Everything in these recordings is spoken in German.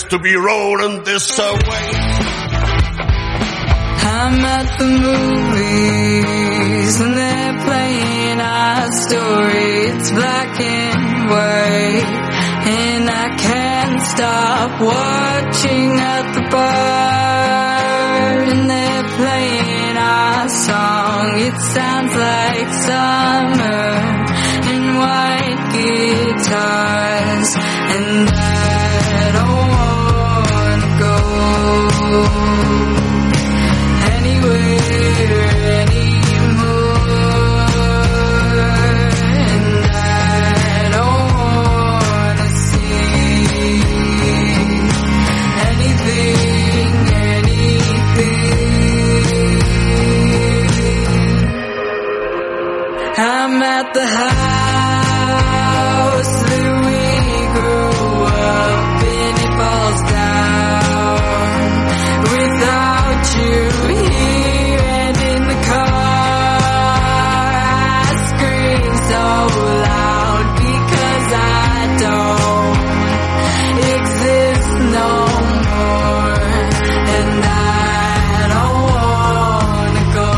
to be rolling this away. I'm at the movies and they're playing our story. It's black and white and I can't stop watching at the bar. And they're playing our song. It sounds like summer and white guitars. And I don't wanna go I'm at the house that we grew up in, it falls down without you here and in the car. I scream so loud because I don't exist no more, and I don't wanna go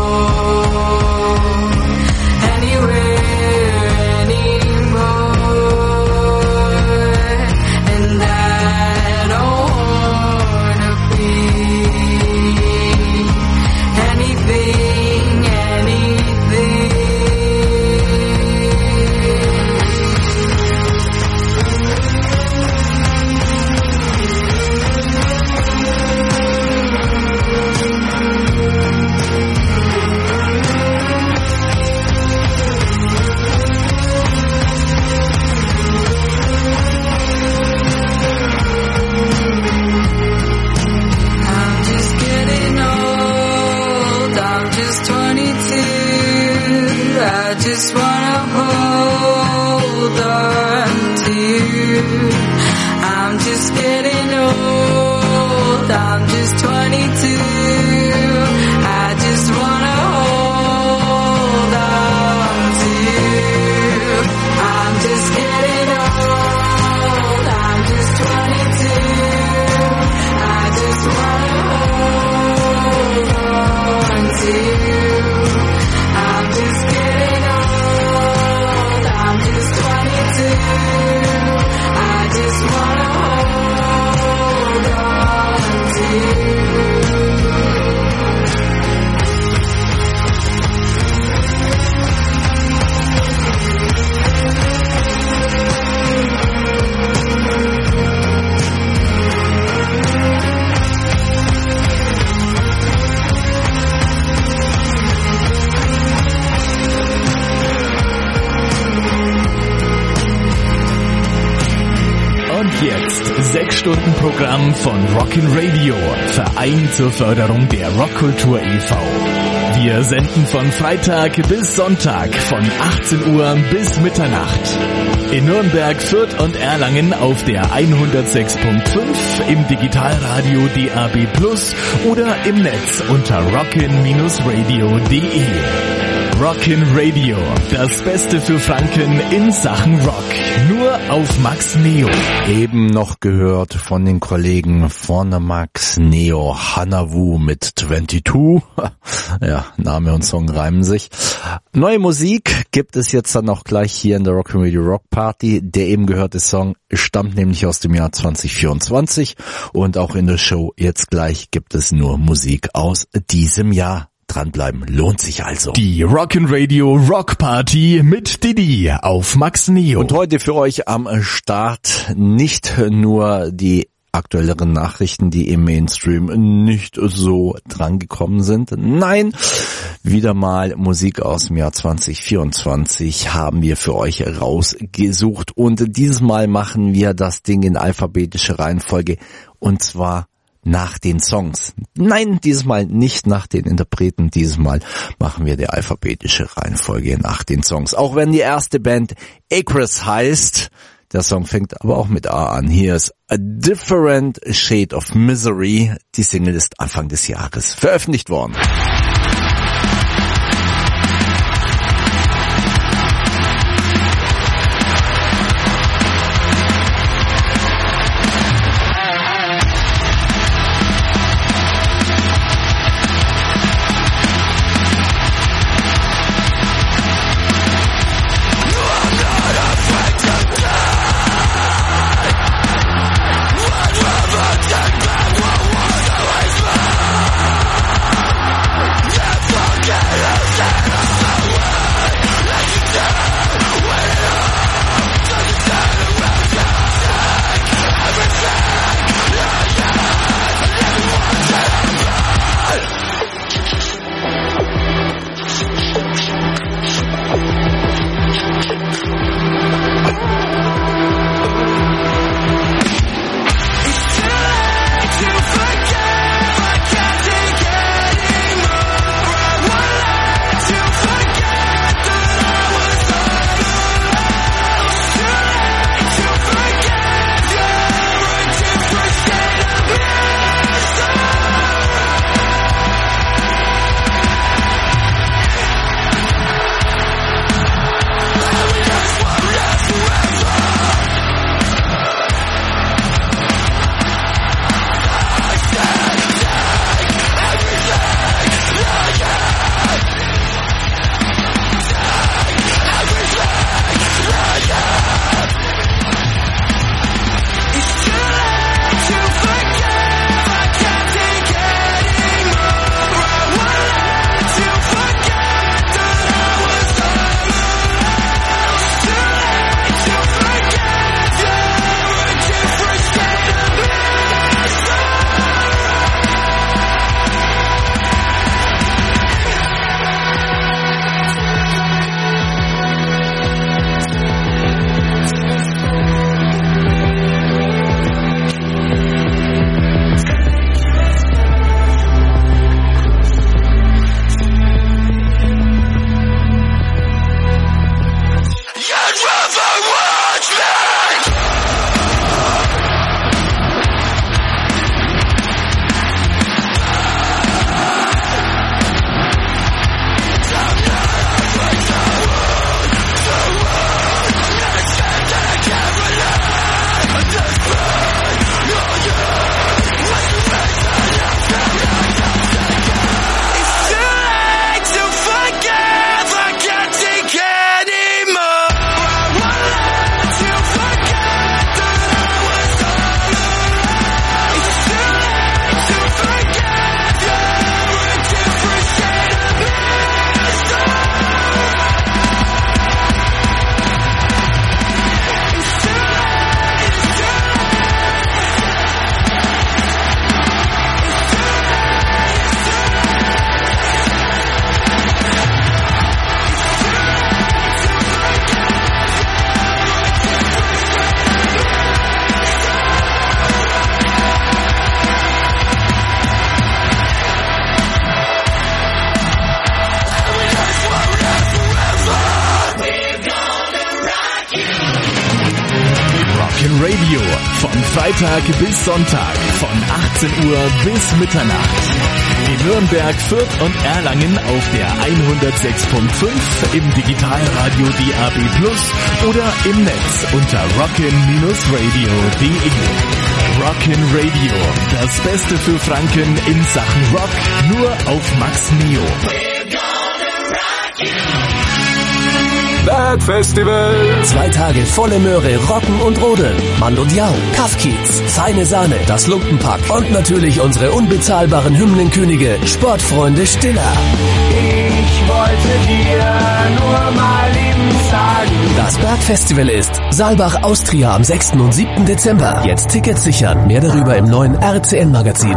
just wanna hold on to you. I'm just getting old, I'm just 22. I just wanna hold on to you. I'm just getting old, I'm just 22. I just wanna hold on to you. I'm just getting old, I'm just 22. I just wanna hold on to you. Und jetzt 6 Stunden Programm von Rockin' Radio, Verein zur Förderung der Rockkultur e.V. Wir senden von Freitag bis Sonntag von 18 Uhr bis Mitternacht. In Nürnberg, Fürth und Erlangen auf der 106.5, im Digitalradio DAB+ oder im Netz unter rockin-radio.de. Rockin' Radio, das Beste für Franken in Sachen Rock. Nur auf Max Neo. Eben noch gehört von den Kollegen von Max Neo, Hanavu mit 22. Ja, Name und Song reimen sich. Neue Musik gibt es jetzt dann auch gleich hier in der Rockin' Radio Rock Party. Der eben gehörte Song stammt nämlich aus dem Jahr 2024 und auch in der Show jetzt gleich gibt es nur Musik aus diesem Jahr. Dranbleiben lohnt sich also. Die Rockin' Radio Rock Party mit Didi auf Max Neo. Und heute für euch am Start nicht nur die aktuelleren Nachrichten, die im Mainstream nicht so drangekommen sind. Nein, wieder mal Musik aus dem Jahr 2024 haben wir für euch rausgesucht. Und dieses Mal machen wir das Ding in alphabetischer Reihenfolge und zwar nach den Songs. Nein, dieses Mal nicht nach den Interpreten. Dieses Mal machen wir die alphabetische Reihenfolge nach den Songs. Auch wenn die erste Band Acres heißt. Der Song fängt aber auch mit A an. Hier ist A Different Shade of Misery. Die Single ist Anfang des Jahres veröffentlicht worden. Radio von Freitag bis Sonntag von 18 Uhr bis Mitternacht. In Nürnberg, Fürth und Erlangen auf der 106.5, im Digitalradio DAB+ oder im Netz unter rockin-radio.de. Rockin' Radio, das Beste für Franken in Sachen Rock, nur auf Max Neo. Bergfestival. 2 Tage volle Möhre, Rocken und Rodeln. Mando Diao, Kaffkiez, Feine Sahne, das Lumpenpack und natürlich unsere unbezahlbaren Hymnenkönige, Sportfreunde Stiller. Ich wollte dir nur mal eben sagen. Das Bergfestival ist Saalbach Austria am 6. und 7. Dezember. Jetzt Tickets sichern. Mehr darüber im neuen RCN-Magazin.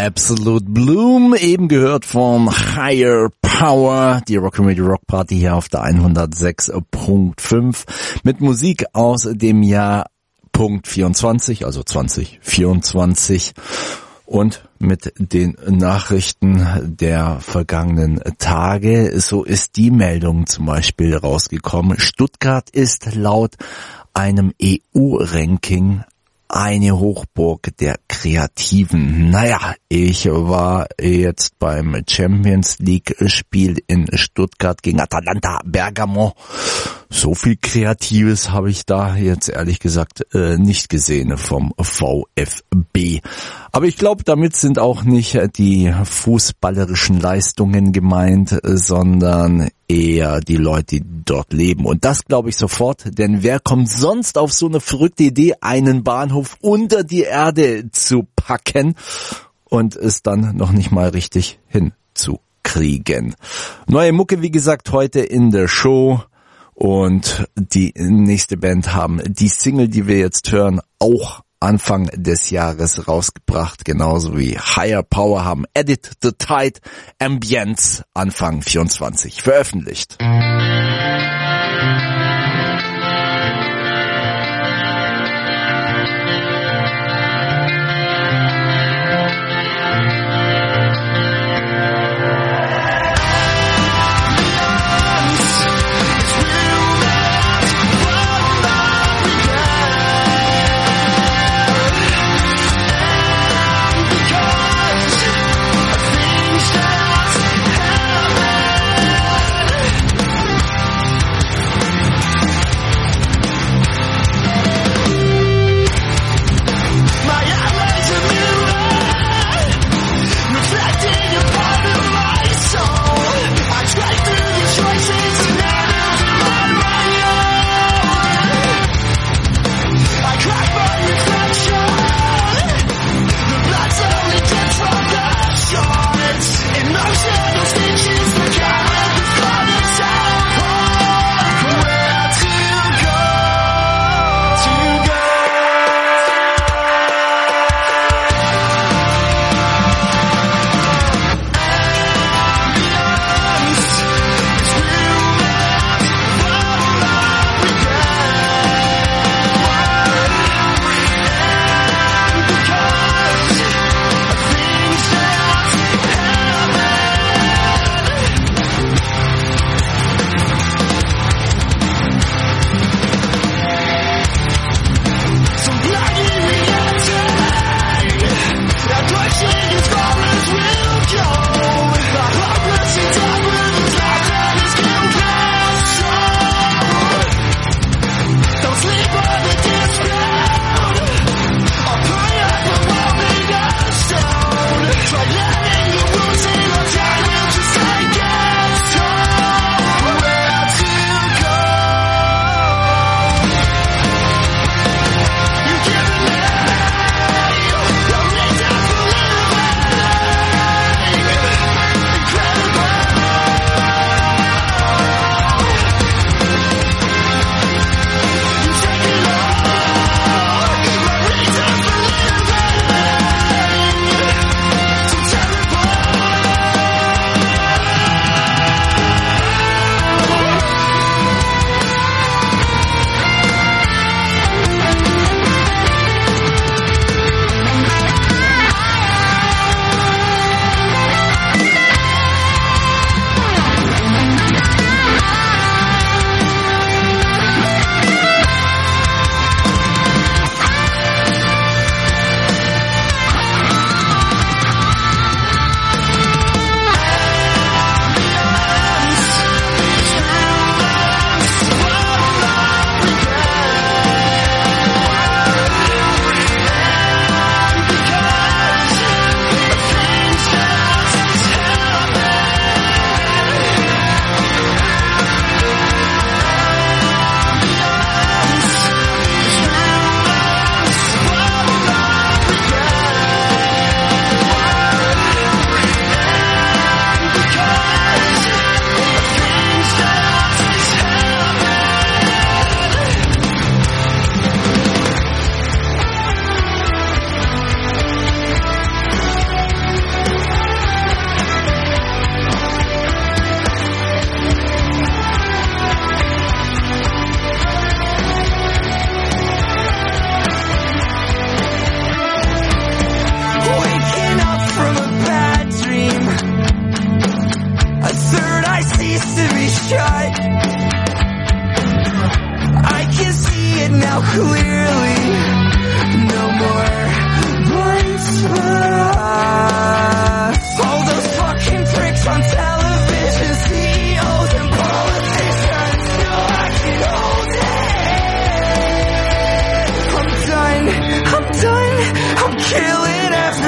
Absolute Bloom, eben gehört von Higher Power, die Rock'n'Radio Rock Party hier auf der 106.5 mit Musik aus dem Jahr Punkt 24, also 2024 und mit den Nachrichten der vergangenen Tage. So ist die Meldung zum Beispiel rausgekommen. Stuttgart ist laut einem EU-Ranking eine Hochburg der Kreativen. Naja, ich war jetzt beim Champions League Spiel in Stuttgart gegen Atalanta Bergamo. So viel Kreatives habe ich da jetzt ehrlich gesagt nicht gesehen vom VfB. Aber ich glaube, damit sind auch nicht die fußballerischen Leistungen gemeint, sondern eher die Leute, die dort leben. Und das glaube ich sofort, denn wer kommt sonst auf so eine verrückte Idee, einen Bahnhof unter die Erde zu packen und es dann noch nicht mal richtig hinzukriegen. Neue Mucke, wie gesagt, heute in der Show. Und die nächste Band haben die Single, die wir jetzt hören, auch Anfang des Jahres rausgebracht, genauso wie Higher Power haben Edit the Tide Ambience Anfang 24 veröffentlicht.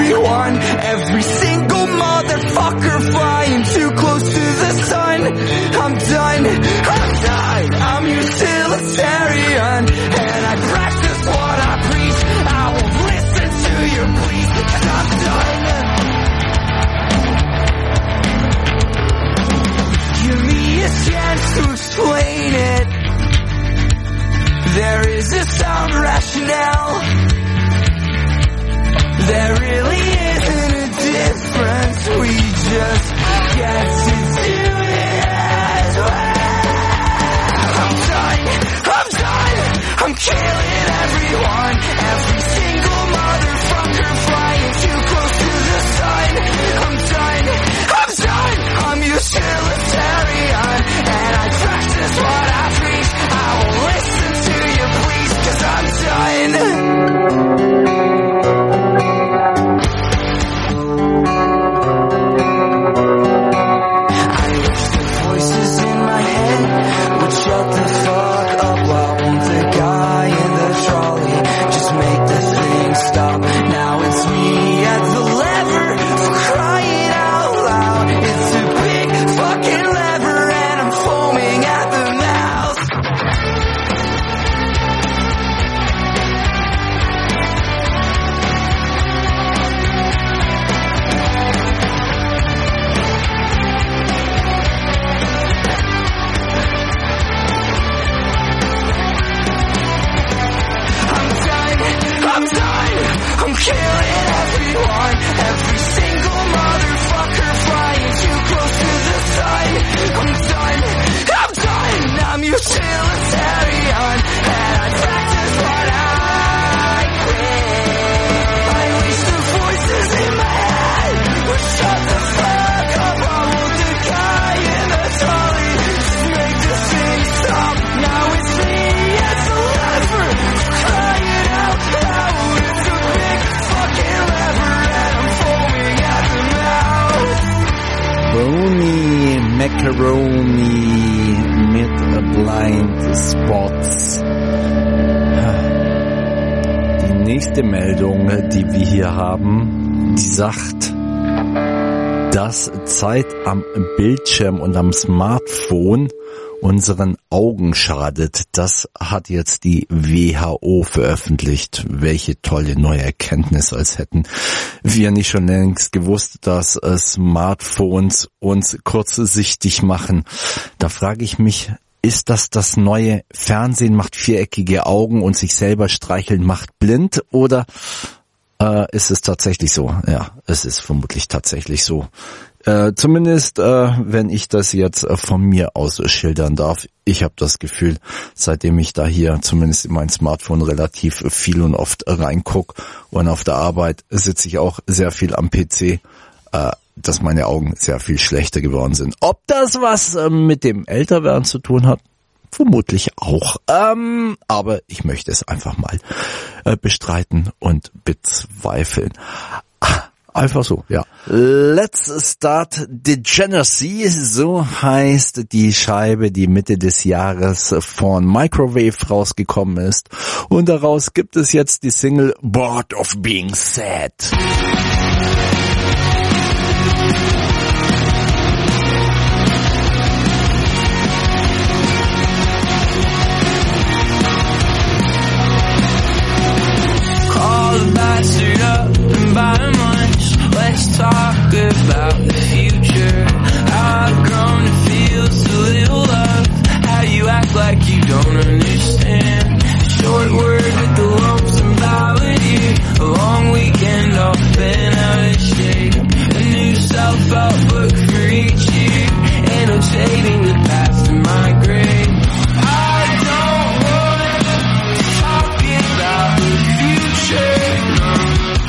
everyone, every single motherfucker flying too close to the sun. I'm done, I'm utilitarian, and I practice what I preach. I won't listen to your pleas, 'cause I'm done. Give me a chance to explain it. There is a sound rationale. There really isn't a difference. We just get to do it as well. I'm done. I'm killing everyone. Every single motherfucker flying too close to the sun. I'm done. I'm utilitarian, and I practice what I preach. I won't listen to you, please, 'cause I'm done. I wish the voices in my head would shut the fuck up. Why won't the guy in the trolley just make the thing stop? Now it's me at the lever for crying out loud. It's a big fucking lever and I'm foaming at the mouth. I'm killing everyone, every single motherfucker flying too close to the sun. I'm done, I'm utilitarian, and I practice what I preach. I wish the voices in my head would shut the fuck up. Why won't the guy in the trolley just make this thing stop? Now it's me at the lever, crying out loud. It's a big fucking lever and I'm foaming at the mouth. Brony Macaroni mit Blind Spots. Die nächste Meldung, die wir hier haben, die sagt, dass Zeit am Bildschirm und am Smartphone unseren Augen schadet. Das hat jetzt die WHO veröffentlicht. Welche tolle neue Erkenntnis, als hätten wir nicht schon längst gewusst, dass Smartphones uns kurzsichtig machen. Da frage ich mich, ist das neue Fernsehen macht viereckige Augen und sich selber streicheln macht blind, oder ist es tatsächlich so? Ja, es ist vermutlich tatsächlich so. Zumindest, wenn ich das jetzt von mir aus schildern darf. Ich habe das Gefühl, seitdem ich da hier zumindest in mein Smartphone relativ viel und oft reinguck und auf der Arbeit sitze ich auch sehr viel am PC, dass meine Augen sehr viel schlechter geworden sind. Ob das was mit dem Älterwerden zu tun hat? Vermutlich auch. Aber ich möchte es einfach mal bestreiten und bezweifeln. Einfach so, ja. Let's Start Degeneracy, so heißt die Scheibe, die Mitte des Jahres von Microwave rausgekommen ist. Und daraus gibt es jetzt die Single Bored of Being Sad. Let's talk about the future. How I've grown to feel so little love. How you act like you don't understand. Short word with the lonesome ballad. A long weekend off and out of shape. A new self-help book for each year. Annotating the past in my grave. I don't want to talk about the future.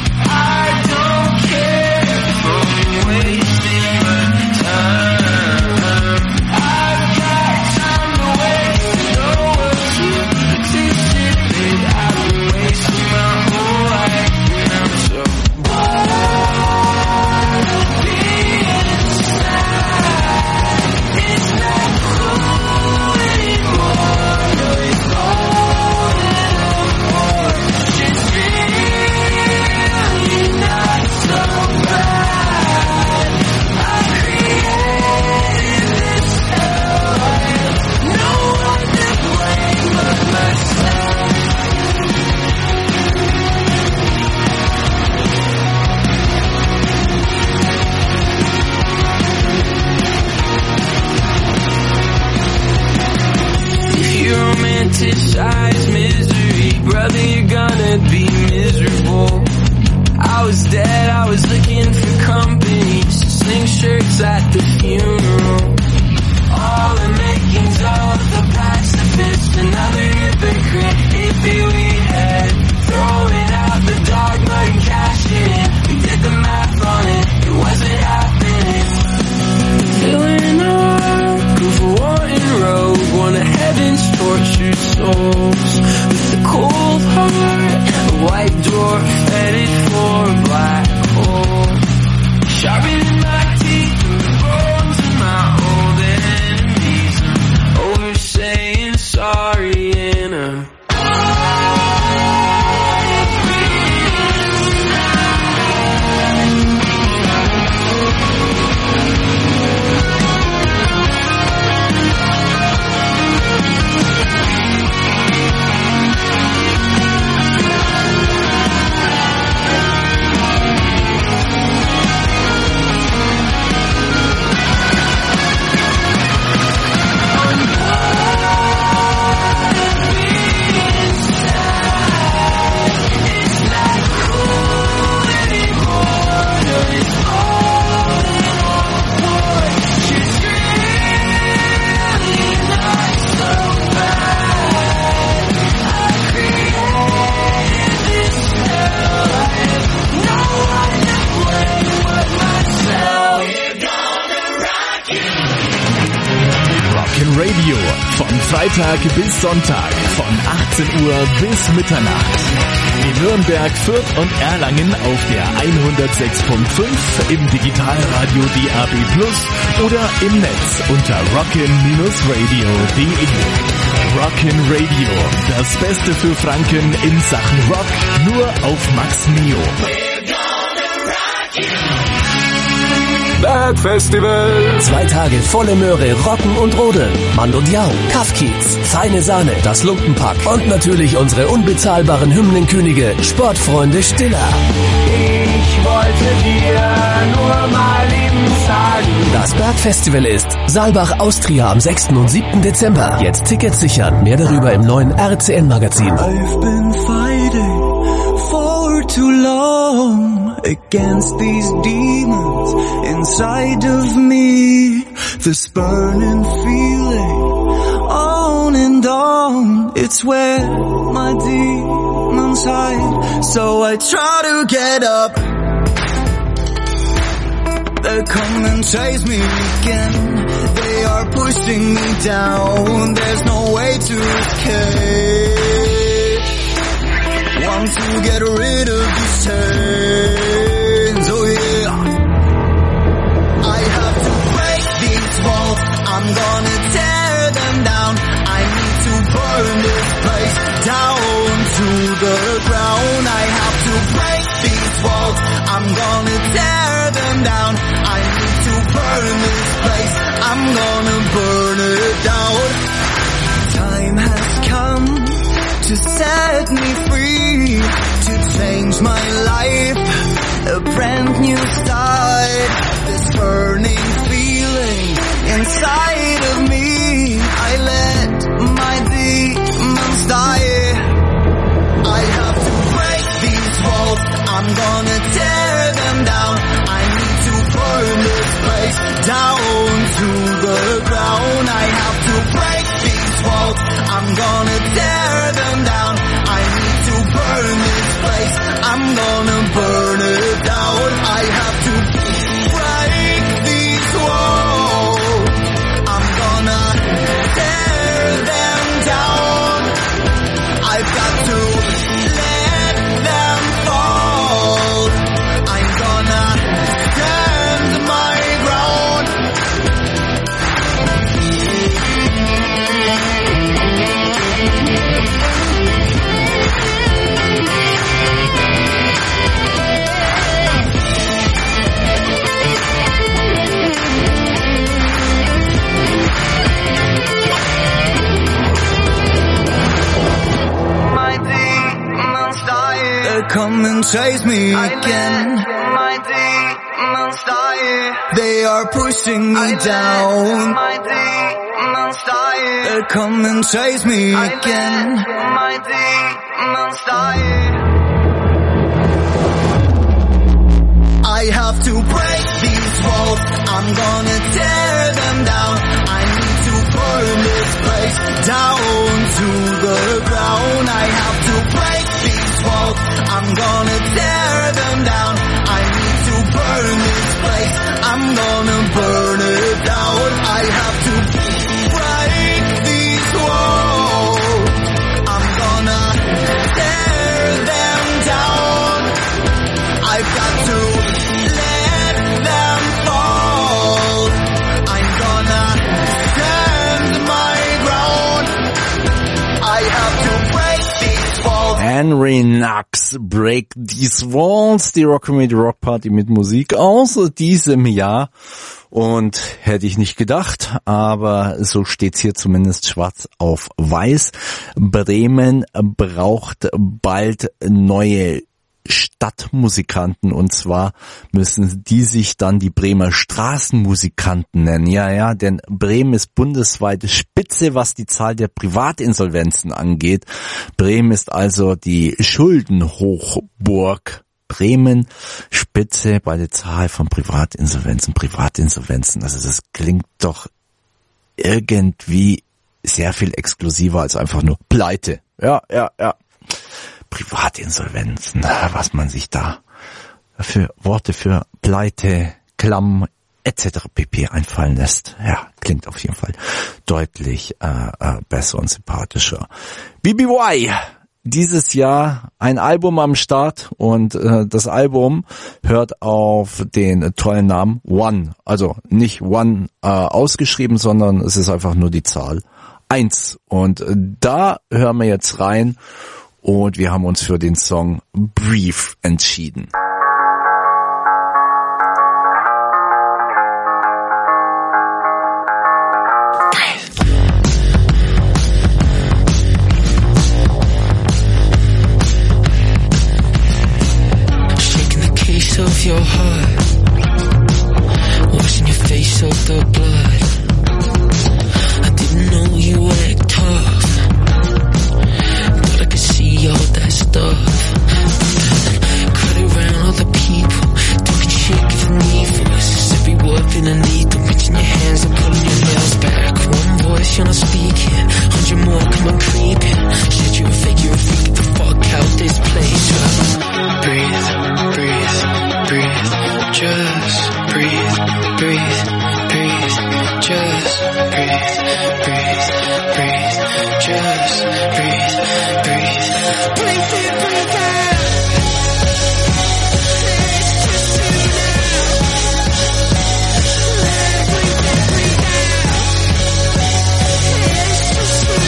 fantasize misery. Brother, you're gonna be miserable. I was dead, I was looking for company to sling shirts at the funeral. All the makings of the pacifist, another hypocrite, hippie we had. Throwing out the dogma and cashing in. We did the math on it, it wasn't happening. Filling up of a wanting rogue, one of heaven's tortured souls. With a cold heart, a white dwarf headed for a black hole. Sharpening my teeth through the bones of my old enemies. Over saying sorry and I'm Radio von Freitag bis Sonntag von 18 Uhr bis Mitternacht. In Nürnberg, Fürth und Erlangen auf der 106.5, im Digitalradio DAB+ oder im Netz unter rockin-radio.de. Rockin' Radio, das Beste für Franken in Sachen Rock, nur auf Max Mio. Bergfestival. 2 Tage volle Möhre, Rocken und Rodeln. Mandodiao, Kaffkiez, feine Sahne, das Lumpenpack und natürlich unsere unbezahlbaren Hymnenkönige, Sportfreunde Stiller. Ich wollte dir nur mal eben sagen. Das Bergfestival ist Saalbach Austria am 6. und 7. Dezember. Jetzt Tickets sichern. Mehr darüber im neuen RCN-Magazin. I've been fighting for too long against these demons inside of me. This burning feeling on and on. It's where my demons hide. So I try to get up. They come and chase me again. They are pushing me down. There's no way to escape. Want to get rid of these chains, oh yeah. I have to break these walls. I'm gonna tear them down. I need to burn this place down to the ground. I have to break these walls. I'm gonna tear them down. I need to burn this place. I'm gonna burn it down. Time has come to set me free, to change my life, a brand new start. This burning feeling inside of me, I let my demons die. I have to break these walls. I'm gonna tear them down. I need to burn this place down to the ground. I have to break these walls. I'm gonna tear them down. I need to burn this place. I'm gonna burn it down. I have to break these walls. I'm gonna tear them down. I've got to let them fall. I'm gonna stand my ground. My demons die. They come and chase me again. My demons die. They are pushing me down. My demons They'll come and chase me again. My demon style. I have to break these walls. I'm gonna tear them down. I need to burn this place down to the ground. I have to break these walls. I'm gonna tear them down. I need to burn this place. I'm gonna burn it down. I have to break these walls. I'm gonna tear them down. I've got to let them fall. I'm gonna stand my ground. I have to break these walls. Henry Knox, Break These Walls, die Rock'n'Roll Rock Party mit Musik aus diesem Jahr. Und hätte ich nicht gedacht, aber so steht's hier zumindest schwarz auf weiß. Bremen braucht bald neue Stadtmusikanten, und zwar müssen die sich dann die Bremer Straßenmusikanten nennen. Ja, denn Bremen ist bundesweit Spitze, was die Zahl der Privatinsolvenzen angeht. Bremen ist also die Schuldenhochburg. Bremen Spitze bei der Zahl von Privatinsolvenzen, also das klingt doch irgendwie sehr viel exklusiver als einfach nur Pleite. Ja. Privatinsolvenzen, was man sich da für Worte für Pleite, Klamm etc. pp. Einfallen lässt. Ja, klingt auf jeden Fall deutlich besser und sympathischer. BBY, dieses Jahr ein Album am Start, und das Album hört auf den tollen Namen One. Also nicht One ausgeschrieben, sondern es ist einfach nur die Zahl 1. Und da hören wir jetzt rein. Und wir haben uns für den Song Brief entschieden. Shaking the case of your heart, washing your face of the blood. I didn't know you were tough. All that stuff, cut around all the people talking shit, giving me voices. Every word beneath them, reaching your hands and pulling your nails back. One voice, you're not speaking. 100 more come on creeping. Shit, you're a fake, get the fuck out this place. Breathe, breathe, breathe. Just breathe, breathe, breathe. Just breathe, breathe, breathe. Just breathe, breathe. Breathe in, breathe out. It's just you now. Breathe in, breathe out. It's just you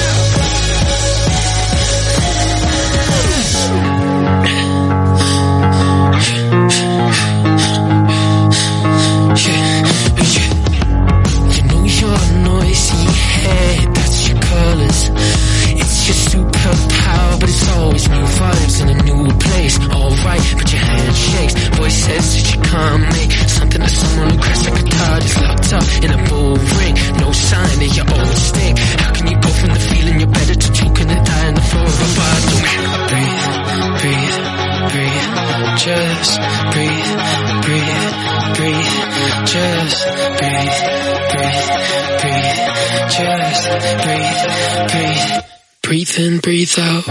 You know your noisy head, that's your colors. It's your superpower, but it's always new vibes in a new place. Alright, but your hand shakes. Voice says that you can't make something to someone who cracks like a card is locked up in a bull ring. No sign of your old stink. How can you go from the feeling you're better to choking and die on the floor of a bar? Breathe, breathe, breathe. Just breathe, breathe, breathe. Just breathe, breathe, breathe. Just breathe, breathe. Breathe in, breathe out.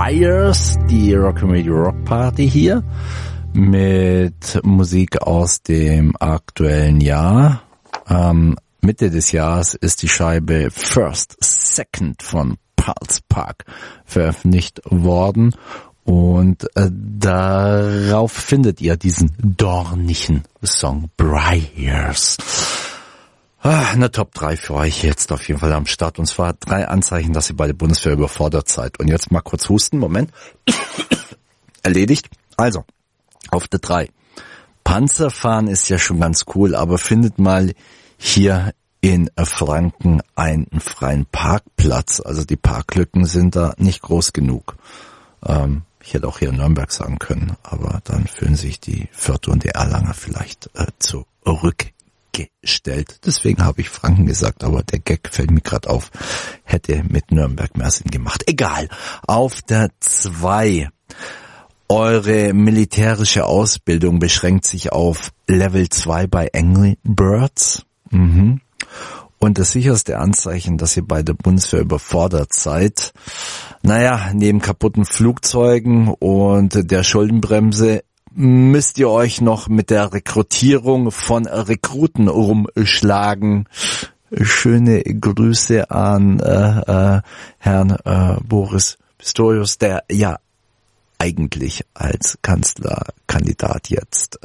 Briars, die Rock'n'Radio Rock Party hier mit Musik aus dem aktuellen Jahr. Mitte des Jahres ist die Scheibe First Second von Pulse Park veröffentlicht worden und darauf findet ihr diesen dornigen Song Briars. Eine Top 3 für euch jetzt auf jeden Fall am Start. Und zwar 3 Anzeichen, dass ihr bei der Bundeswehr überfordert seid. Und jetzt mal kurz husten. Moment. Erledigt. Also, auf der 3. Panzerfahren ist ja schon ganz cool, aber findet mal hier in Franken einen freien Parkplatz. Also die Parklücken sind da nicht groß genug. Ich hätte auch hier in Nürnberg sagen können, aber dann fühlen sich die Fürther und die Erlanger vielleicht zurückgestellt. Deswegen habe ich Franken gesagt, aber der Gag fällt mir gerade auf. Hätte mit Nürnberg mehr Sinn gemacht. Egal. Auf der 2. Eure militärische Ausbildung beschränkt sich auf Level 2 bei Angry Birds. Und das sicherste Anzeichen, dass ihr bei der Bundeswehr überfordert seid, neben kaputten Flugzeugen und der Schuldenbremse müsst ihr euch noch mit der Rekrutierung von Rekruten rumschlagen. Schöne Grüße an Herrn Boris Pistorius, der ja eigentlich als Kanzlerkandidat jetzt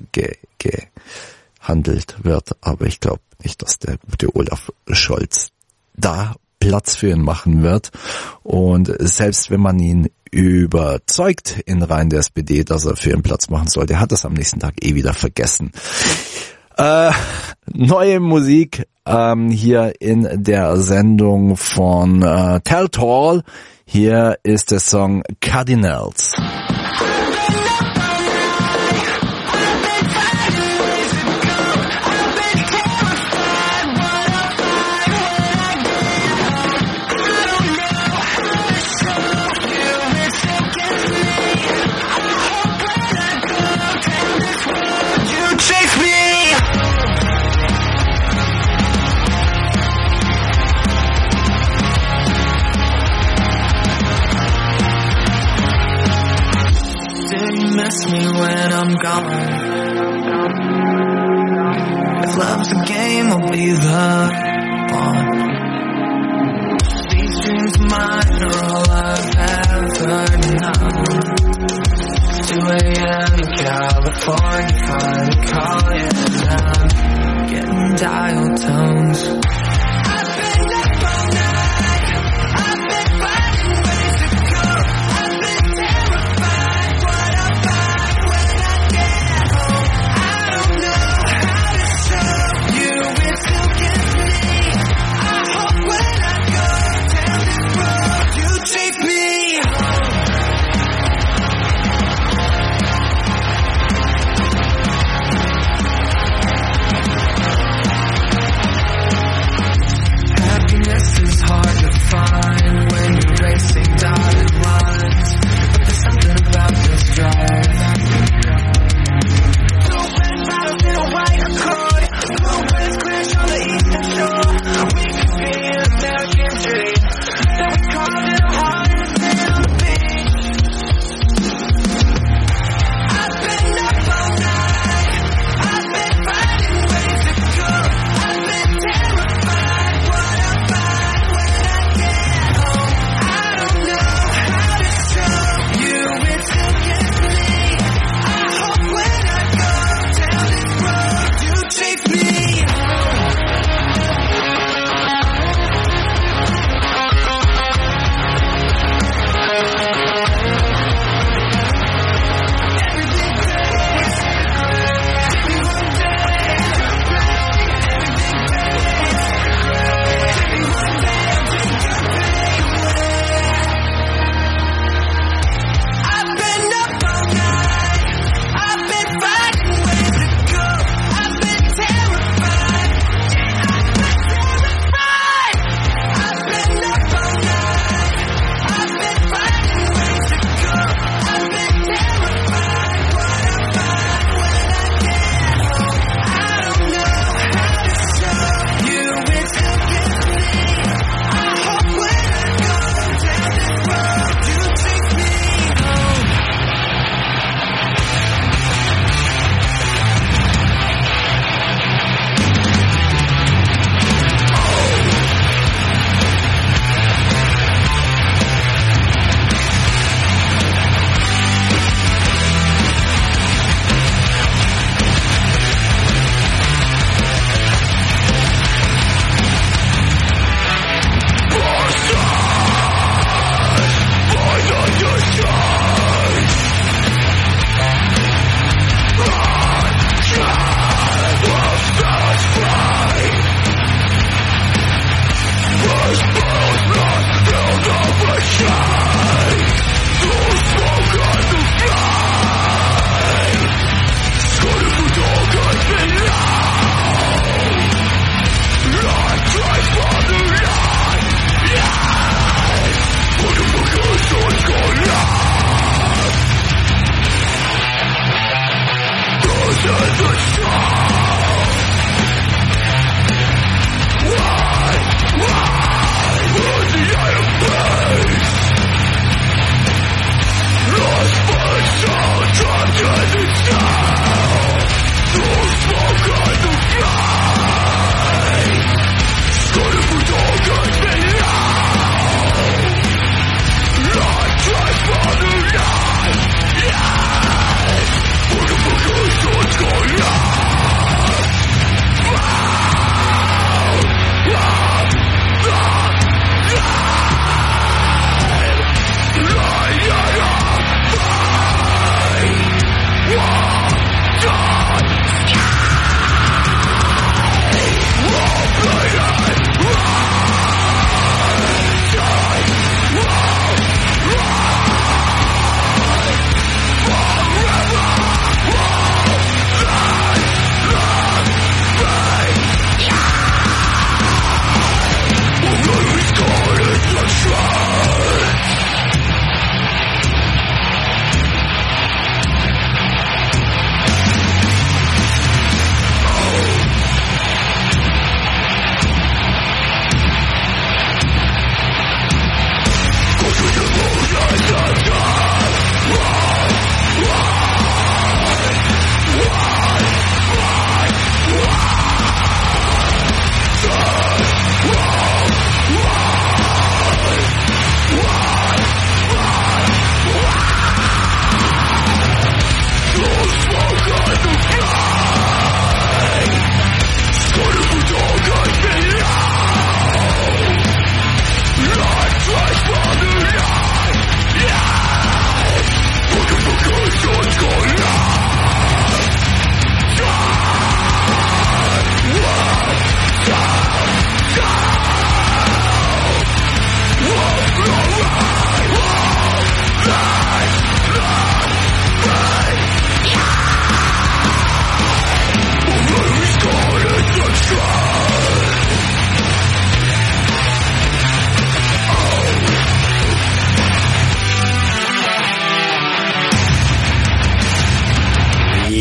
gehandelt wird. Aber ich glaube nicht, dass der gute Olaf Scholz da Platz für ihn machen wird. Und selbst wenn man ihn überzeugt in Reihen der SPD, dass er für ihn Platz machen soll, der hat das am nächsten Tag wieder vergessen. Neue Musik hier in der Sendung von Tell Tall. Hier ist der Song Cardinals. Miss me when I'm gone. If love's a game, I'll be the pawn. These dreams of mine are all I've ever known. 2 a.m. in California, finally calling, and I'm getting dial tones. I've been up all night. I've been finding ways to go. I've been terrified what I'll find when I get home. I don't know how to show you it still gets me. I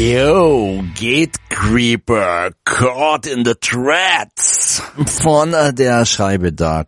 Yo, Gate Creeper, caught in the threads. Von der Scheibe Dark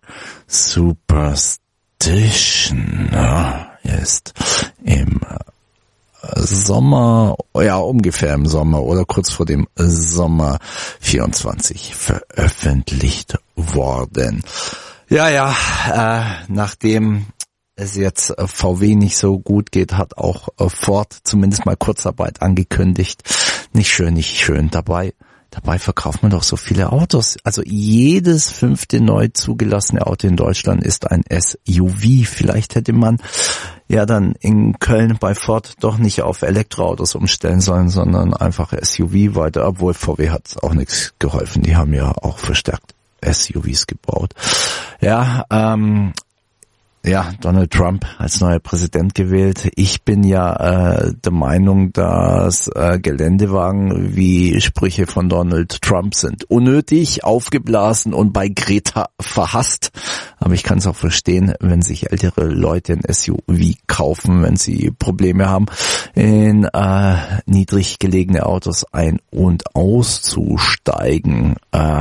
Superstition ist im Sommer, ja ungefähr im Sommer oder kurz vor dem Sommer 24 veröffentlicht worden. Ja, nachdem es jetzt VW nicht so gut geht, hat auch Ford zumindest mal Kurzarbeit angekündigt. Nicht schön. Dabei verkauft man doch so viele Autos. Also jedes 5. neu zugelassene Auto in Deutschland ist ein SUV. Vielleicht hätte man ja dann in Köln bei Ford doch nicht auf Elektroautos umstellen sollen, sondern einfach SUV weiter. Obwohl VW hat auch nichts geholfen. Die haben ja auch verstärkt SUVs gebaut. Donald Trump als neuer Präsident gewählt. Ich bin ja der Meinung, dass Geländewagen wie Sprüche von Donald Trump sind unnötig, aufgeblasen und bei Greta verhasst. Aber ich kann es auch verstehen, wenn sich ältere Leute ein SUV kaufen, wenn sie Probleme haben, in niedrig gelegene Autos ein- und auszusteigen.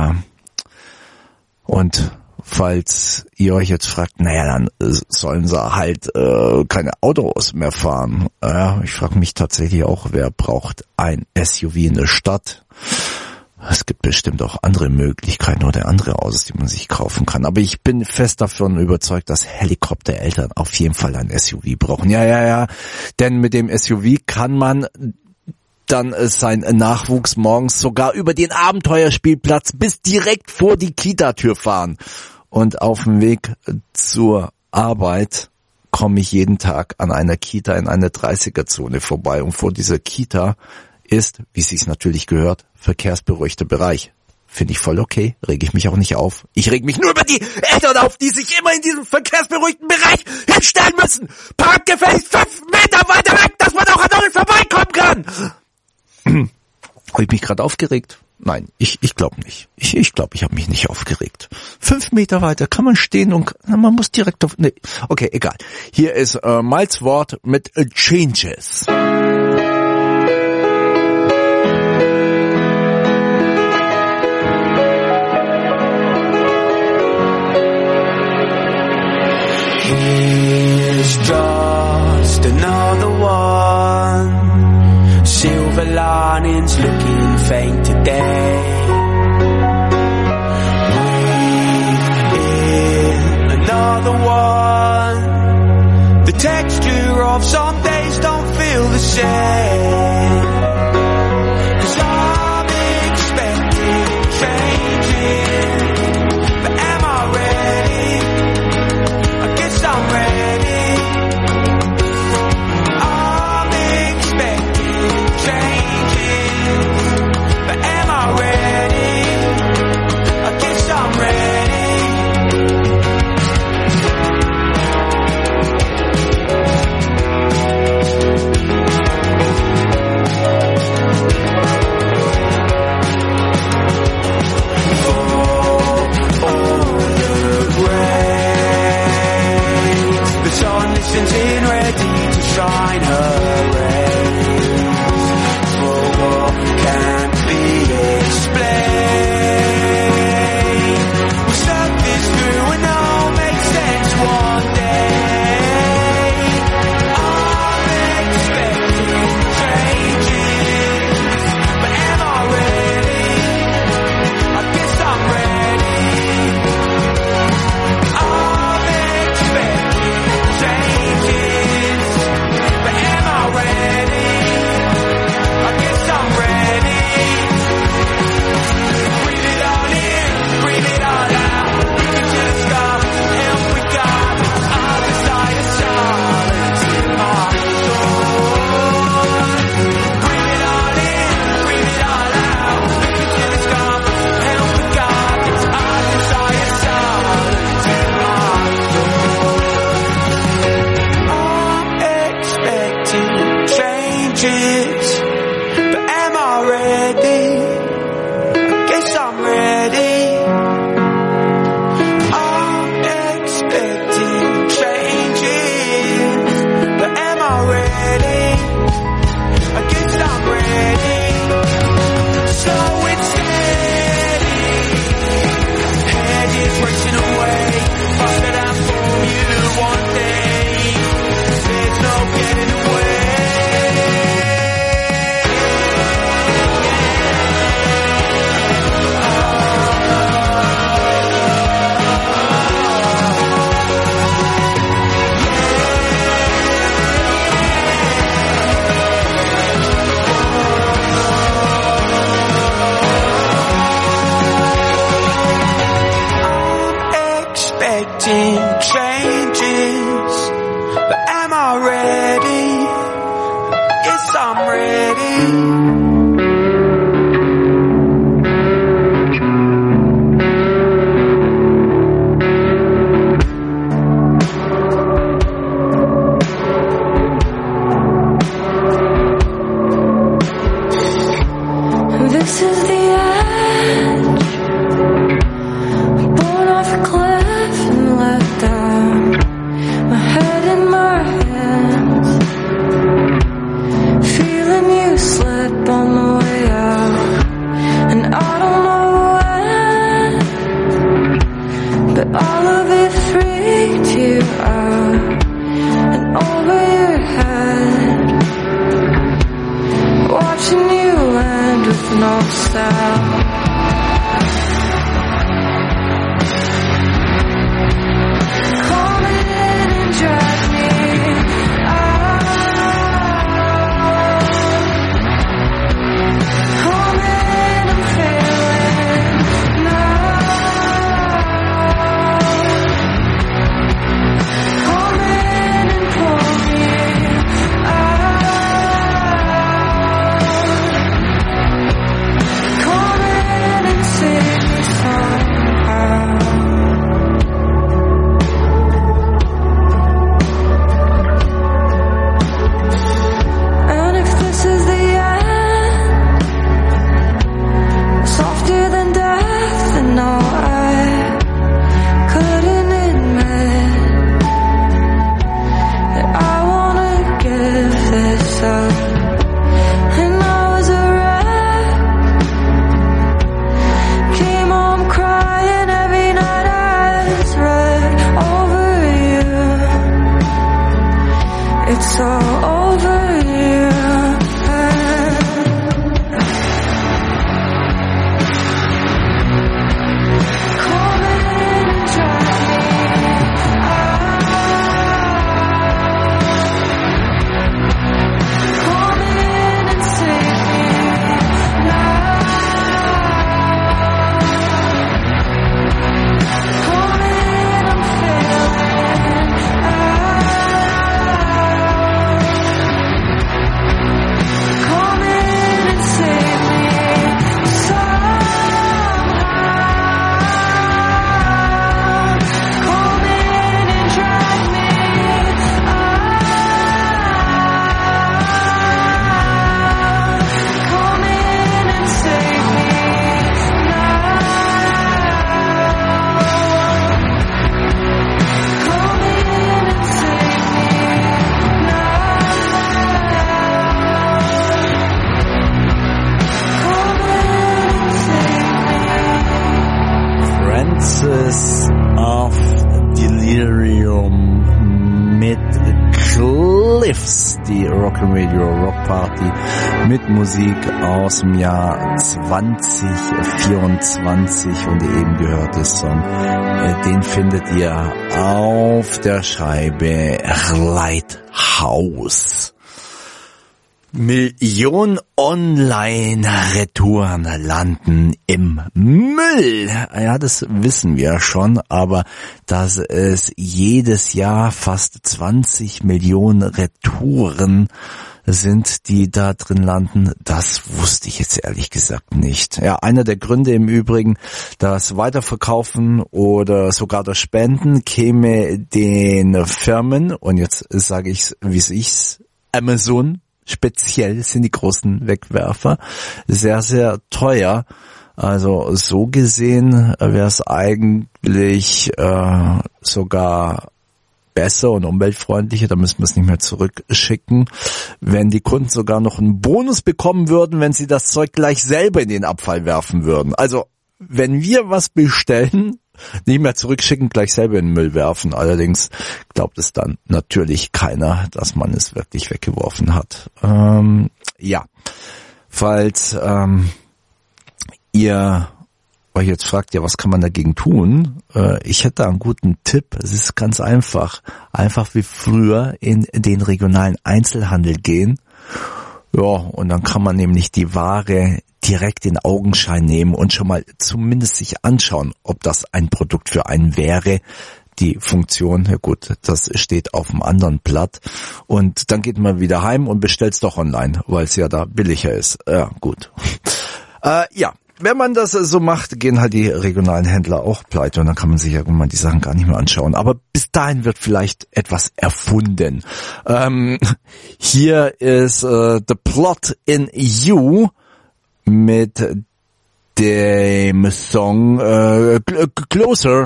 Und falls ihr euch jetzt fragt, dann sollen sie halt keine Autos mehr fahren. Ich frage mich tatsächlich auch, wer braucht ein SUV in der Stadt? Es gibt bestimmt auch andere Möglichkeiten oder andere Autos, die man sich kaufen kann. Aber ich bin fest davon überzeugt, dass Helikoptereltern auf jeden Fall ein SUV brauchen. Ja. Denn mit dem SUV kann man dann sein Nachwuchs morgens sogar über den Abenteuerspielplatz bis direkt vor die Kita-Tür fahren. Und auf dem Weg zur Arbeit komme ich jeden Tag an einer Kita in einer 30er-Zone vorbei. Und vor dieser Kita ist, wie es sich natürlich gehört, verkehrsberuhigter Bereich. Finde ich voll okay, rege ich mich auch nicht auf. Ich reg mich nur über die Eltern auf, die sich immer in diesem verkehrsberuhigten Bereich hinstellen müssen. Park gefälligst 5 Meter weiter weg, dass man auch an euch vorbeikommen kann. Habe ich mich gerade aufgeregt? Nein, ich glaube nicht. Ich glaube, ich habe mich nicht aufgeregt. 5 Meter weiter kann man stehen und man muss direkt auf... Nee, okay, egal. Hier ist Miles Ward mit Changes. Here's just another one. Silver linings looking faint today. Breathe in another one. The texture of some days don't feel the same. 'Cause I'm expecting changes, but am I ready? I guess I'm ready. I'm expecting changes, but am I ready? I guess I'm ready. In ready to shine her rays for what can't be explained. We'll step this through and all make sense one day. I'm expecting changes, but am I ready? I guess I'm ready. I'm expecting changes, but am I ready? I guess I'm ready. Breathe it all in, breathe it all out. Look into the sky, help we God. Our desire silence in my soul. Breathe it all in, breathe it all out. Look into the sky, help we God. Our desire silence in my soul. I'm expecting changes, but am I ready? I guess I'm ready. I'm expecting changes, but am I ready? I guess I'm ready. ready. Yes, I'm ready. This is the edge, born off a cliff and let down, my head in my hands, feeling you slip on the way out, and I don't know when, but all of it freaked you out, and over your head, watching you land with no sound. Come in and drag me out. Come in, I'm failing now. Come in and pull me out. Come in and save me somehow. And if this is the end, softer than death, then no, I couldn't admit that I wanna give this up. And I was a wreck, came home crying every night I read over you. It's all over you. Come in and drag me out. Come in and save me now. Come in, I'm failing out. Come in and save me somehow. Come in and drag me out. Come in and save me now. Come in and save me Princess of Delirium mit Cliffs, die Rock'n'Radio Rock Party mit Musik aus dem Jahr 2024 und der eben gehörte Song, den findet ihr auf der Scheibe Lighthouse. Millionen Online-Retouren landen im Müll. Ja, das wissen wir schon, aber dass es jedes Jahr fast 20 Millionen Retouren sind, die da drin landen, das wusste ich jetzt ehrlich gesagt nicht. Ja, einer der Gründe im Übrigen, das Weiterverkaufen oder sogar das Spenden käme den Firmen, und jetzt sage ich's, wie ich's, Amazon, speziell sind die großen Wegwerfer sehr, sehr teuer. Also so gesehen wäre es eigentlich sogar besser und umweltfreundlicher, da müssen wir es nicht mehr zurückschicken, wenn die Kunden sogar noch einen Bonus bekommen würden, wenn sie das Zeug gleich selber in den Abfall werfen würden. Also wenn wir was bestellen, nicht mehr zurückschicken, gleich selber in den Müll werfen. Allerdings glaubt es dann natürlich keiner, dass man es wirklich weggeworfen hat. Ja, falls ihr euch jetzt fragt, ja, was kann man dagegen tun? Ich hätte einen guten Tipp. Es ist ganz einfach. Einfach wie früher in den regionalen Einzelhandel gehen. Ja, und dann kann man nämlich die Ware direkt in Augenschein nehmen und schon mal zumindest sich anschauen, ob das ein Produkt für einen wäre. die Funktion, ja gut, das steht auf dem anderen Blatt und dann geht man wieder heim und bestellt's doch online, weil es ja da billiger ist. Ja, gut. Wenn man das so macht, gehen halt die regionalen Händler auch pleite und dann kann man sich irgendwann die Sachen gar nicht mehr anschauen. Aber bis dahin wird vielleicht etwas erfunden. Hier ist The Plot in You mit dem Song Closer.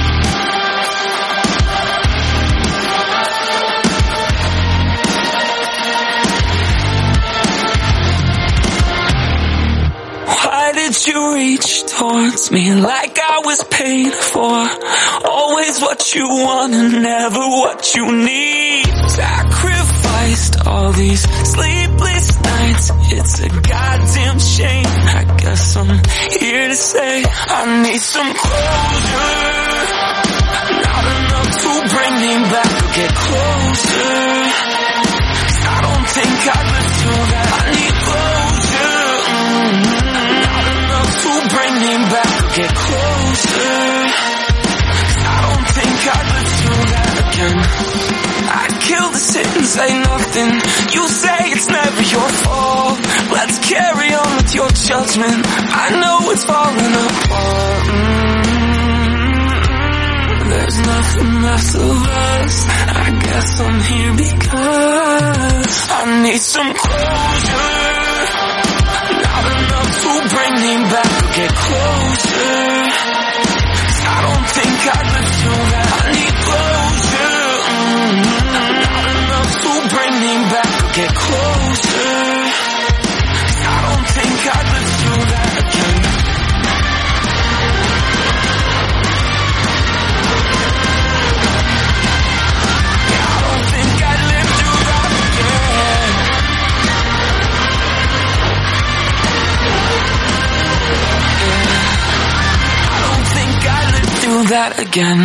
Did you reach towards me like I was paid for? Always what you want and never what you need. Sacrificed all these sleepless nights. It's a goddamn shame. I guess I'm here to say I need some closure. Not enough to bring me back or get closer. 'Cause I don't think I'd live through that. I need closure. To bring me back or get closer. I don't think I'd live through that again. I'd kill to sit and say nothing. You say it's never your fault. Let's carry on with your judgment. I know it's falling apart. There's nothing left of us. I guess I'm here because I need some closure. Not enough to bring me back or get closer. 'Cause I don't think I'd live through that. I need closure. Not enough to bring me back or get closer. 'Cause I don't think I'd live through that again. I don't think I'd live through that again. Do that again.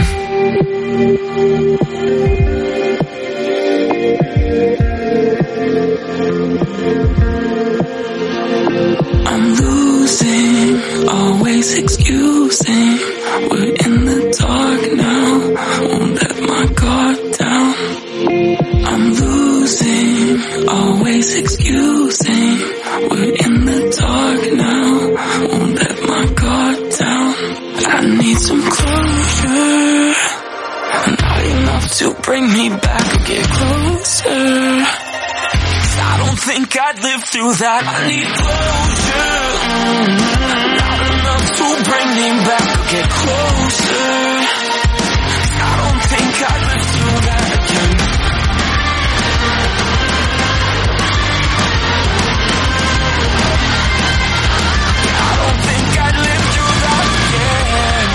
I'm losing, always excusing. We're in the dark now, won't let my guard down. I'm losing, always excusing. We're in the dark now, won't let my guard down. I need some closure. Not enough to bring me back or get closer. 'Cause I don't think I'd live through that. I need closure. Not enough to bring me back or get closer. 'Cause I don't think I'd live through that again. I don't think I'd live through that again.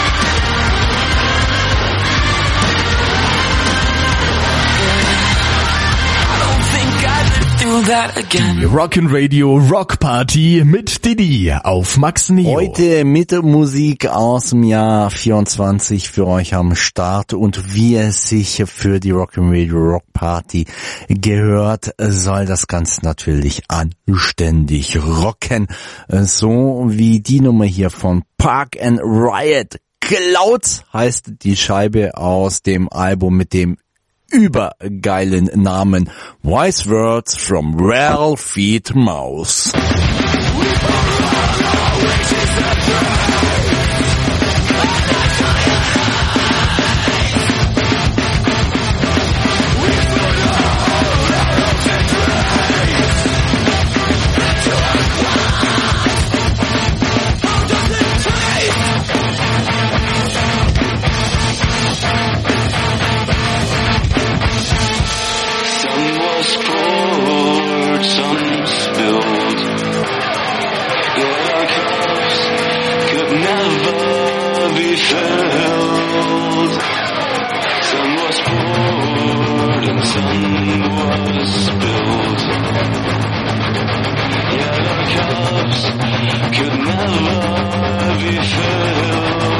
I don't think I'd live through that again. Die Rockin' Radio Rock Party mit Didi auf Max Neo. Heute mit Musik aus dem Jahr 24 für euch am Start und wie es sich für die Rockin' Radio Rock Party gehört, soll das Ganze natürlich anständig rocken. So wie die Nummer hier von Park and Riot. Clouds heißt die Scheibe aus dem Album mit dem übergeilen Namen Wise Words from Ralphie Mouse. Some spilled, yet our cups could never be filled. Some was poured and some was spilled, yet our cups could never be filled.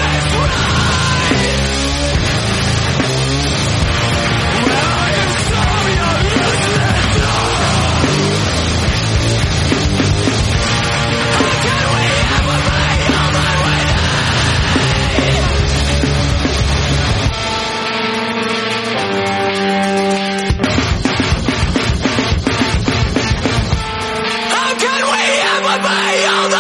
Well, me all the